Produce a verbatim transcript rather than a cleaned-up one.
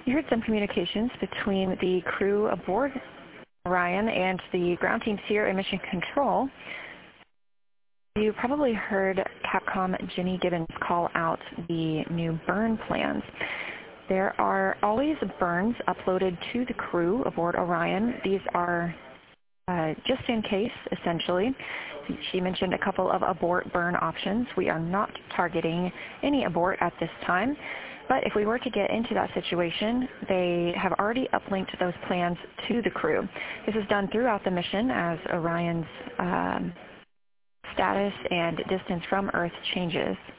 You heard some communications between the crew aboard Orion and the ground teams here in Mission Control. You probably heard Capcom Jenny Gibbons call out the new burn plans. There are always burns uploaded to the crew aboard Orion. These are uh, just in case, essentially. She mentioned a couple of abort burn options. We are not targeting any abort at this time. But if we were to get into that situation, they have already uplinked those plans to the crew. This is done throughout the mission as Orion's um, status and distance from Earth changes.